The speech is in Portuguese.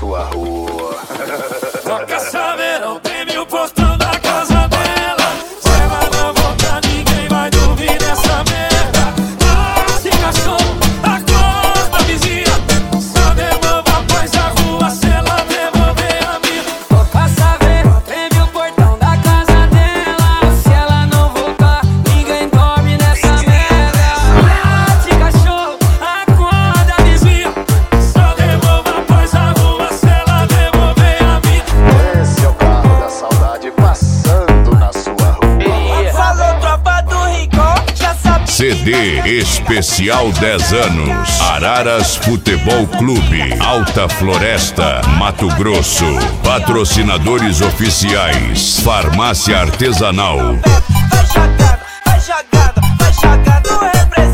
sua rua. Toca saberão, treme o portão da casa dela. Se ela não voltar, ninguém vai dormir nessa merda. Se cachorro, acorda, vizinha. Só devolva a paz à rua se ela devolver a minha. Toca saberão, treme o portão da casa dela. Se ela não voltar, ninguém dorme nessa merda. Se cachorro, Acorda, vizinha. Só devolva a paz à rua se ela devolver a minha. Esse é o carro da saudade passando na sua rua. falou tropa do Rincon, já sabe. CD especial 10 anos. Araras Futebol Clube, Alta Floresta, Mato Grosso. Patrocinadores oficiais: Farmácia Artesanal. Vai jogada, vai jogada, vai jogada no representante.